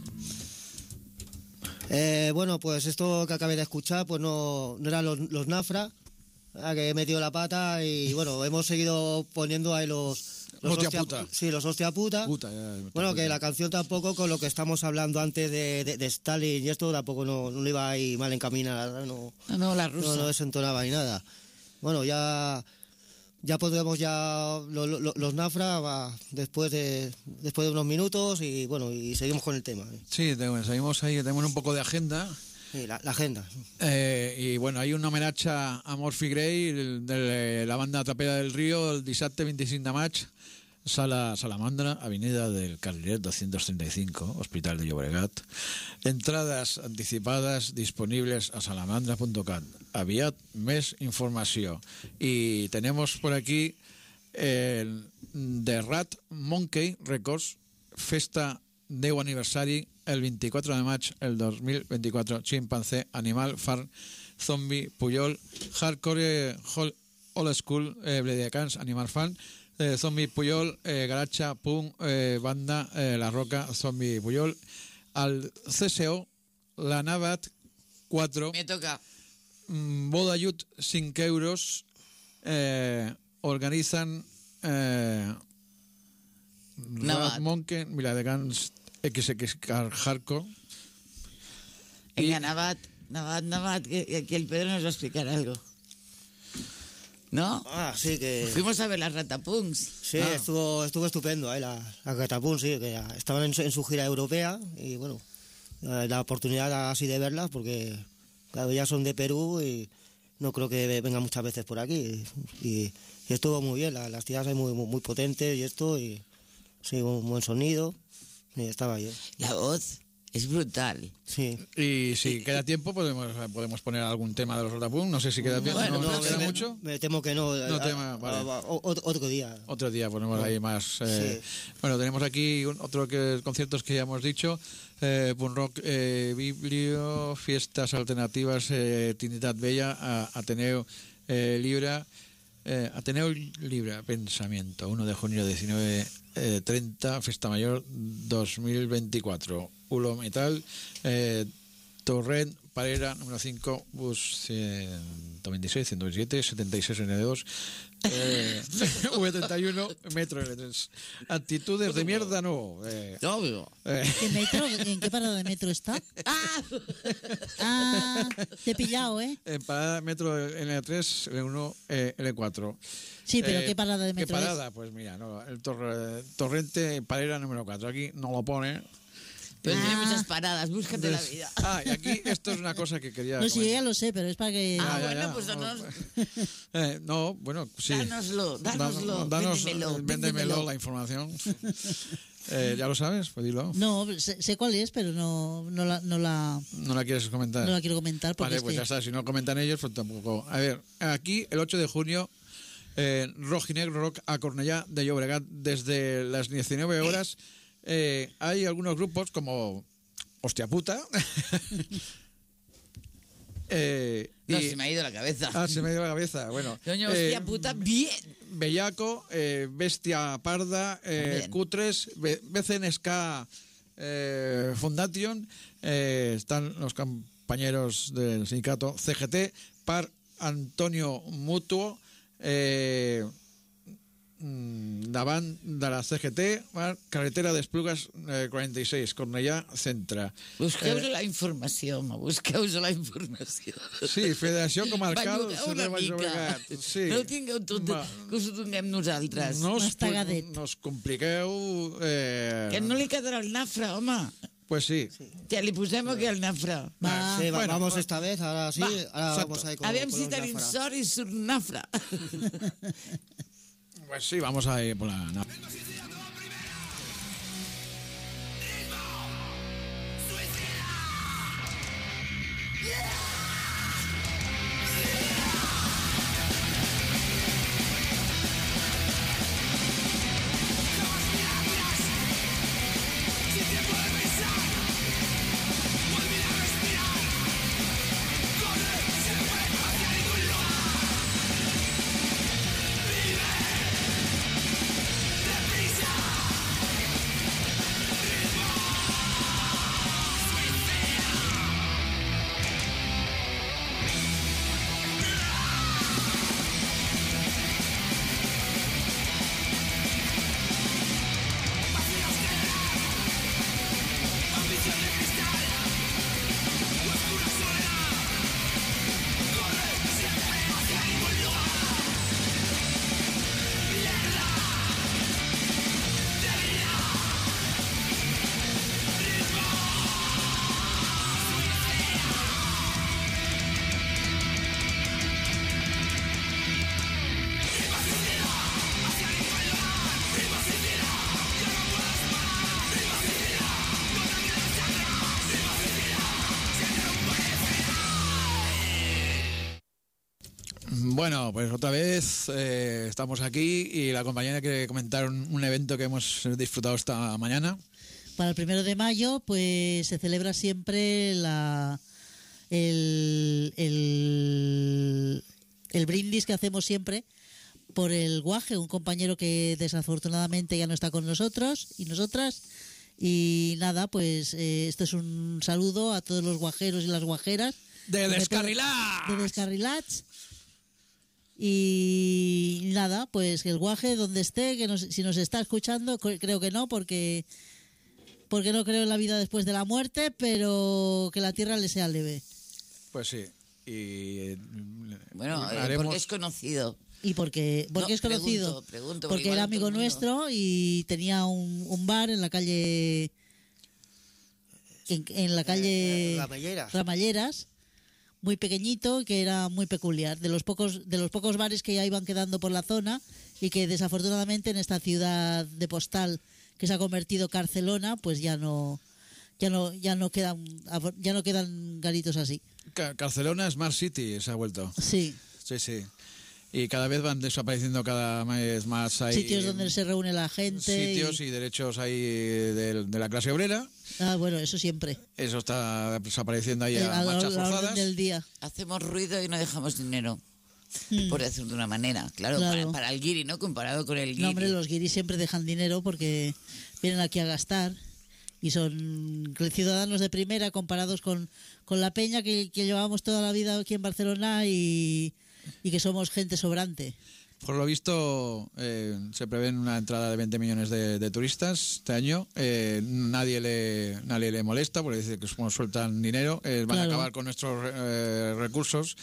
Bueno, pues esto que acabé de escuchar, pues no eran los Nafra, que he metido la pata y bueno, hemos seguido poniendo ahí los Hostia puta. Sí, los hostia puta. Bueno, que la canción tampoco, con lo que estamos hablando antes de Stalin y esto, tampoco no iba ahí mal encaminada. No, la rusa. No desentonaba ni nada. Bueno, ya podremos los Nafra después de unos minutos y bueno, y seguimos con el tema. Sí, seguimos ahí, tenemos un poco de agenda. Sí, la agenda. Y bueno, hay un homenatge a Murphy Gray de la banda Trapera del Río el dissabte 25 de maig, Sala Salamandra, Avenida del Carrilet 235, Hospital de Llobregat. Entrades anticipades disponibles a salamandra.cat. Aviat més informació. Y tenemos por aquí The Rat Monkey Records, festa 10 aniversari, el 24 de maig el 2024, Chimpancé, Animal Farm, Zombie, Puyol, Hardcore, Old School, Blediacans, Animal Farm, Zombie, Puyol, Garacha, Punk, Banda, La Roca, Zombie, Puyol, al CSO, La Navat, 4. Me toca. Boda Youth, 5 euros. Organizan Rat Monkey, Viladecans, XX Hardcore. Venga, Navat, que aquí el Pedro nos va a explicar algo. ¿No? Ah, sí, que... Fuimos a ver las Ratapunks. Sí, estuvo estupendo ahí, las Ratapunks, sí, que estaban en su gira europea y bueno, la oportunidad así de verlas porque claro, ya son de Perú y no creo que vengan muchas veces por aquí y estuvo muy bien, las tías son muy potentes y esto y sí, un buen sonido y estaba bien. La voz es brutal. Sí. Y si queda tiempo podemos poner algún tema de los Ratapunks. No sé si queda tiempo. Bueno, ¿No queda mucho? Me temo que no. Vale. Otro día. Otro día ponemos ahí más. Sí. Bueno, tenemos aquí otro conciertos que ya hemos dicho. Punk Rock Biblio, Fiestas Alternativas, Trinitat Bella, Ateneo Libra. Ateneo Libra Pensamiento, 1 de junio 19:30, Festa Mayor 2024. Ulo Metal, Torrent, Parera, número 5, bus 126, 127, 76, N2, V31, Metro L3. Actitudes de mierda, no. Obvio. ¿En qué parada de metro está? Te he pillado, ¿eh? En parada Metro L3, L1, L4. Sí, pero ¿qué parada de metro ¿Qué parada? Pues mira, no, el Torrente, Parera, número 4. Aquí no lo pone. Pero tiene muchas paradas, búscate la vida. Y aquí esto es una cosa que quería... No, sí, yo ya lo sé, pero es para que... Pues danos... no, bueno, sí. Dánoslo. Véndemelo la información. ¿Ya lo sabes? Pues dilo. No, sé cuál es, pero no la quieres comentar. No la quiero comentar porque vale, pues ya está, si no comentan ellos, pues tampoco... A ver, aquí el 8 de junio, Rojinegro Rock a Cornellá de Llobregat desde las 19 horas... hay algunos grupos como Hostia Puta. Se me ha ido la cabeza. Se me ha ido la cabeza. Bueno, Doña Hostia Puta, bien. Bellaco, Bestia Parda, Cutres, BCNSK Foundation, están los compañeros del sindicato CGT, Par Antonio Mutuo, davant de la CGT, carretera d'Esplugues 46, Cornellà Centre. Busqueu-vos la informació, home, busqueu-vos la informació. Sí, Federació Comarcal una mica. Sí. No ho tingueu tot, que us ho donem nosaltres. No us compliqueu... Que no li quedarà el nafra, home. Pues sí. Ya le pusemos que al nafra. Sí, vamos esta vez, ahora sí. Ahora vamos a ir con Aviam si tenim sort i surt nafra. Pues sí, vamos a ir por la nafra. Bueno, pues otra vez estamos aquí y la compañera quiere comentar un evento que hemos disfrutado esta mañana. Para el 1 de mayo, pues se celebra siempre el brindis que hacemos siempre por el guaje, un compañero que desafortunadamente ya no está con nosotros y nosotras. Y nada, pues esto es un saludo a todos los guajeros y las guajeras de Descarrilats. Y nada, pues que el guaje donde esté, si nos está escuchando, creo que no, porque no creo en la vida después de la muerte, pero que la tierra le sea leve. Pues sí. Y bueno, porque es conocido. Y porque es conocido. Pregunto, porque era amigo nuestro y tenía un bar en la calle. En la calle Ramalleras, muy pequeñito, que era muy peculiar. De los pocos bares que ya iban quedando por la zona y que desafortunadamente en esta ciudad de postal que se ha convertido Carcelona, pues ya no quedan garitos así. Barcelona Smart City se ha vuelto. Sí. Sí. Y cada vez van desapareciendo cada vez más. Hay sitios donde se reúne la gente. Sitios y derechos ahí de la clase obrera. Ah, bueno, eso siempre. Eso está desapareciendo ahí a marchas forzadas. Del día. Hacemos ruido y no dejamos dinero. Por decirlo de una manera. Claro. Para el guiri, ¿no? Comparado con el guiri. No, hombre, los guiris siempre dejan dinero porque vienen aquí a gastar. Y son ciudadanos de primera comparados con la peña que llevamos toda la vida aquí en Barcelona y que somos gente sobrante. Por lo visto, se prevén una entrada de 20 millones de turistas este año. Nadie le molesta porque dice que como sueltan dinero, van a acabar con nuestros recursos.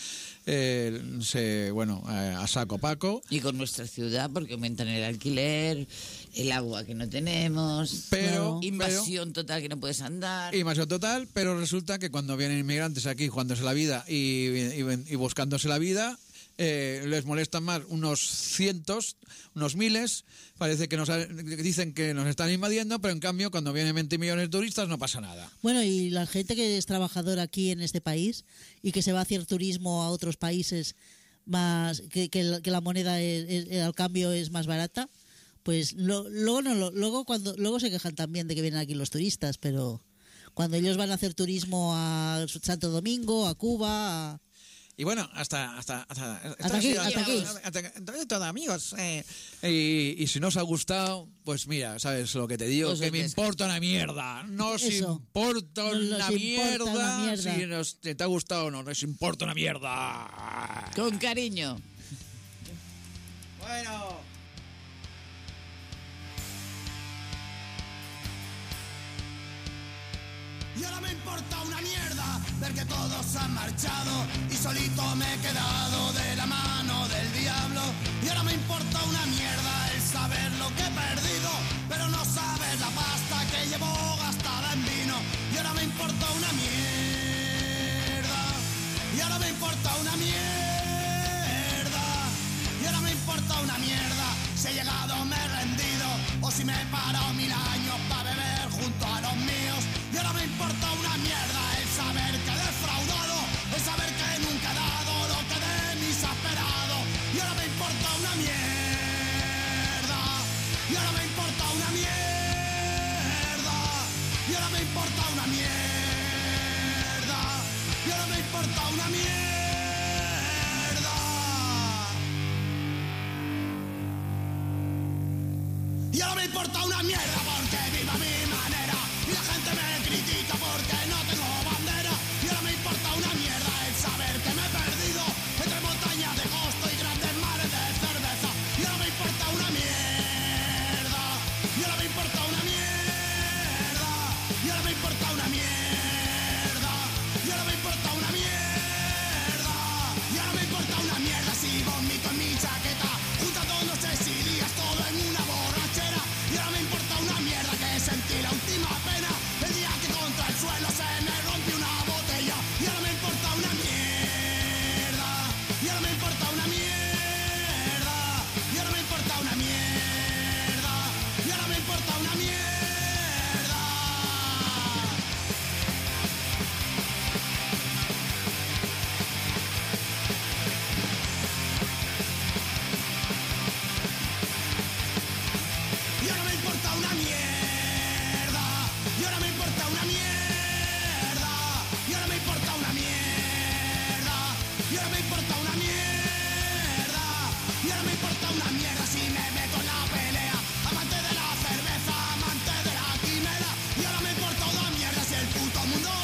A saco paco. Y con nuestra ciudad, porque aumentan el alquiler, el agua que no tenemos, invasión total que no puedes andar. Invasión total, pero resulta que cuando vienen inmigrantes aquí jugándose la vida y buscándose la vida, les molestan más unos cientos, unos miles. Parece que dicen que nos están invadiendo, pero en cambio cuando vienen 20 millones de turistas no pasa nada. Bueno, y la gente que es trabajadora aquí en este país y que se va a hacer turismo a otros países más que la moneda al cambio es más barata, pues luego se quejan también de que vienen aquí los turistas, pero cuando ellos van a hacer turismo a Santo Domingo, a Cuba, Y bueno, hasta aquí. Entonces, todo, amigos. Y si no os ha gustado, pues mira, ¿sabes lo que te digo? Pues que me importa una mierda. Nos importa una mierda. Si te ha gustado o no, nos importa una mierda. Con cariño. Bueno. Y ahora me importa una mierda ver que todos han marchado y solito me he quedado de la mano del diablo. Y ahora me importa una mierda el saber lo que he perdido, pero no sabes la pasta que llevo gastada en vino. Y ahora me importa una mierda. Y ahora me importa una mierda. Y ahora me importa una mierda si he llegado, me he rendido, o si me he parado 1000 años para beber junto a los míos. Y ahora me importa una mierda el saber que he defraudado, el saber que nunca he dado lo que de mí se ha esperado. Y ahora me importa una mierda. Y ahora me importa una mierda. Y ahora me importa una mierda. Y ahora me importa una mierda. Y ahora me importa una mierda porque viva mi manera y la gente me critica porque no tengo bandera. Y ahora me importa una mierda el saber que me he perdido entre montañas de costo y grandes mares de cerveza. Y ahora me importa una mierda. Y ahora me importa una mierda. Y ahora me importa una mierda. Y ahora me importa una mierda. Y ahora me importa una mierda si vomito en mi chaqueta juntando noches y días todo en una borrachera. Y ahora me importa una mierda que sentí la última pena el día que contra el suelo se me ahora me importa una mierda. Y ahora me importa una mierda. Y ahora me importa una mierda si me meto en la pelea. Amante de la cerveza, amante de la quimera. Y ahora me importa una mierda si el puto mundo